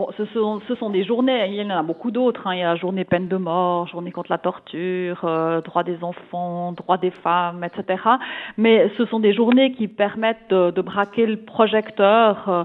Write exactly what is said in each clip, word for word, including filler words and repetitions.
Bon, ce sont, ce sont des journées, il y en a beaucoup d'autres, hein. Il y a la journée peine de mort, journée contre la torture, euh, droit des enfants, droit des femmes, et cetera. Mais ce sont des journées qui permettent de, de braquer le projecteur euh,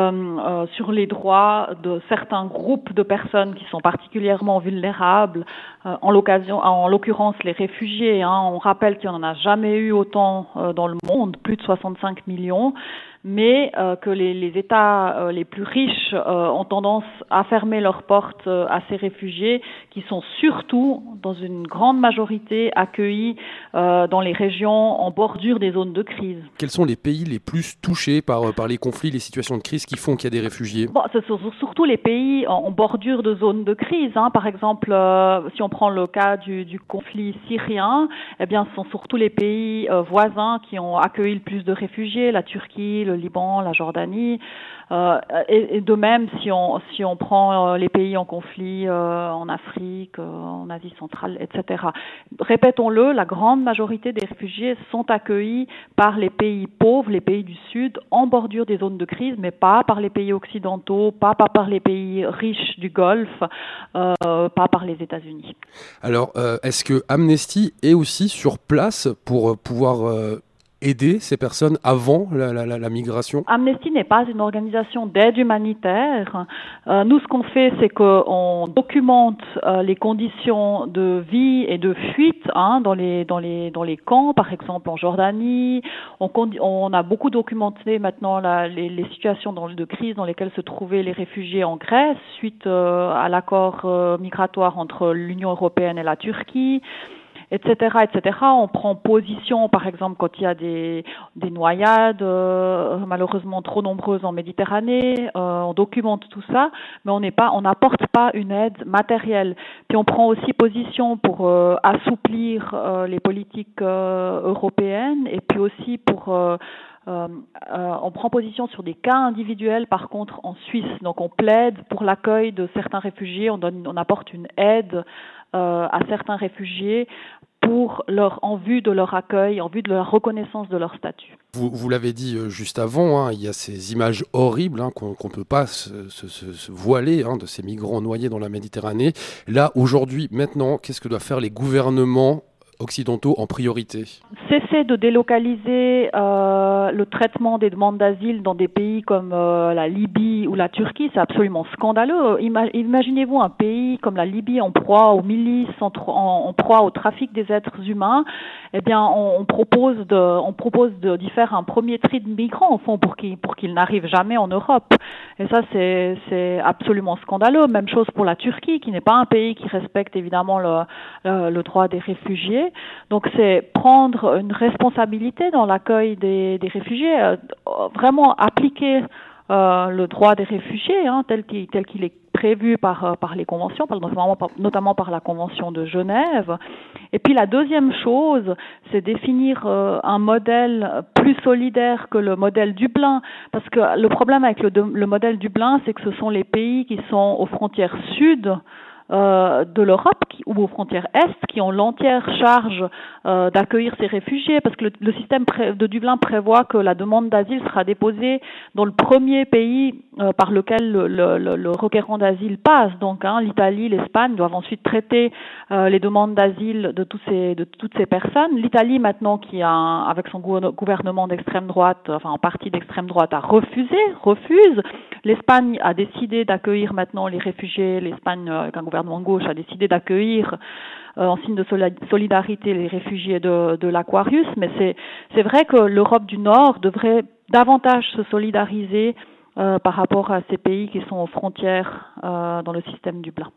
euh, sur les droits de certains groupes de personnes qui sont particulièrement vulnérables, euh, en, l'occasion, en l'occurrence les réfugiés. Hein. On rappelle qu'il n'y en a jamais eu autant euh, dans le monde, plus de soixante-cinq millions. Mais euh, que les, les États euh, les plus riches euh, ont tendance à fermer leurs portes euh, à ces réfugiés qui sont surtout, dans une grande majorité, accueillis euh, dans les régions en bordure des zones de crise. Quels sont les pays les plus touchés par, par les conflits, les situations de crise qui font qu'il y a des réfugiés? Bon, ce sont surtout les pays en bordure de zones de crise. Hein. Par exemple, euh, si on prend le cas du, du conflit syrien, eh bien, ce sont surtout les pays euh, voisins qui ont accueilli le plus de réfugiés, la Turquie, le Liban, la Jordanie. Euh, et, et de même, si on si on prend euh, les pays en conflit euh, en Afrique, euh, en Asie centrale, et cetera. Répétons-le, la grande majorité des réfugiés sont accueillis par les pays pauvres, les pays du Sud, en bordure des zones de crise, mais pas par les pays occidentaux, pas, pas par les pays riches du Golfe, euh, pas par les États-Unis. Alors, euh, est-ce que Amnesty est aussi sur place pour pouvoir euh, aider ces personnes avant la, la, la migration? Amnesty n'est pas une organisation d'aide humanitaire. Euh, nous, ce qu'on fait, c'est qu'on documente euh, les conditions de vie et de fuite hein, dans les dans les dans les camps, par exemple en Jordanie. On, on a beaucoup documenté maintenant la, les, les situations dans, de crise dans lesquelles se trouvaient les réfugiés en Grèce suite euh, à l'accord euh, migratoire entre l'Union européenne et la Turquie. Etc., et cetera. On prend position, par exemple, quand il y a des, des noyades, euh, malheureusement trop nombreuses en Méditerranée. Euh, on documente tout ça, mais on n'est pas, on n'apporte pas une aide matérielle. Puis on prend aussi position pour euh, assouplir euh, les politiques euh, européennes, et puis aussi pour euh, Euh, euh, on prend position sur des cas individuels, par contre, en Suisse. Donc, on plaide pour l'accueil de certains réfugiés. On donne, on apporte une aide euh, à certains réfugiés pour leur, en vue de leur accueil, en vue de la reconnaissance de leur statut. Vous, vous l'avez dit juste avant, hein, il y a ces images horribles hein, qu'on ne peut pas se, se, se voiler hein, de ces migrants noyés dans la Méditerranée. Là, aujourd'hui, maintenant, qu'est-ce que doivent faire les gouvernements occidentaux en priorité? Cesser de délocaliser euh, le traitement des demandes d'asile dans des pays comme euh, la Libye ou la Turquie, c'est absolument scandaleux. Ima- imaginez-vous un pays comme la Libye en proie aux milices, en, en, en proie au trafic des êtres humains. Eh bien, on, on propose de, on propose de, d'y faire un premier tri de migrants au fond pour qu'ils, pour qu'ils n'arrivent jamais en Europe. Et ça, c'est, c'est absolument scandaleux. Même chose pour la Turquie, qui n'est pas un pays qui respecte évidemment le, le, le droit des réfugiés. Donc c'est prendre une responsabilité dans l'accueil des, des réfugiés, euh, vraiment appliquer euh, le droit des réfugiés hein, tel qu'il, tel qu'il est prévu par, par les conventions, notamment par, notamment par la Convention de Genève. Et puis la deuxième chose, c'est définir euh, un modèle plus solidaire que le modèle Dublin, parce que le problème avec le, le modèle Dublin, c'est que ce sont les pays qui sont aux frontières sud Euh, de l'Europe qui, ou aux frontières Est qui ont l'entière charge euh, d'accueillir ces réfugiés parce que le, le système pré- de Dublin prévoit que la demande d'asile sera déposée dans le premier pays euh, par lequel le, le, le, le requérant d'asile passe. Donc hein, l'Italie, l'Espagne doivent ensuite traiter euh, les demandes d'asile de, tous ces, de toutes ces personnes. L'Italie maintenant qui a un, avec son gouvernement d'extrême droite, enfin en partie d'extrême droite, a refusé, refuse. L'Espagne a décidé d'accueillir maintenant les réfugiés. L'Espagne avec un gouvernement de gauche a décidé d'accueillir euh, en signe de solidarité les réfugiés de, de l'Aquarius, mais c'est, c'est vrai que l'Europe du Nord devrait davantage se solidariser euh, par rapport à ces pays qui sont aux frontières euh, dans le système Dublin.